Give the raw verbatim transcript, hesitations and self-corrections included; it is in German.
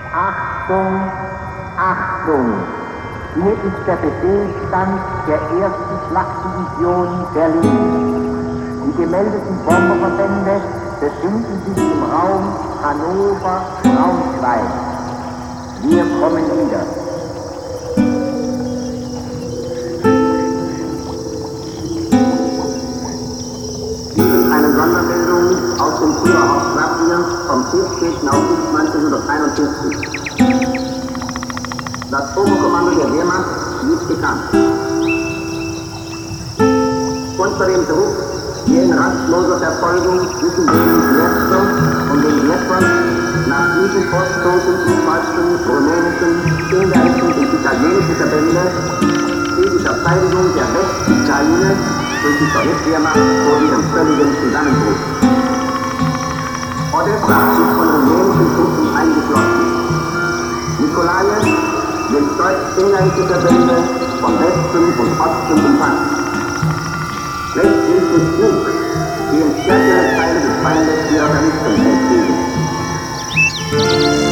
Achtung, Achtung! Hier ist der Befehlsstand der ersten Schlachtdivision Berlin. Die gemeldeten Bomberverbände befinden sich im Raum Hannover-Braunschweig. Wir kommen wieder. Eine Sondermeldung aus dem Führerhausquartier vom vierzehnten August neunzehnhunderteinundfünfzig. Das Oberkommando der Wehrmacht ist bekannt. Unter dem Druck in rastloser Verfolgung zwischen den Gletscher und den Gletschern nach diesen Vorstoßen zu falschen rumänischen, ungarischen und italienischen Verbände steht die Verteidigung der Westukraine durch die Sowjetwehrmacht vor ihrem völligen Zusammenbruch. Odessa ist von rumänischen Truppen eingeschlossen. Nikolaev wird deutsch-ungarische Verbände von Westen und Osten umfasst. Letztlich ist Bug, die in stärkere Teile des Feindes ihrer Vernichtung entgegen.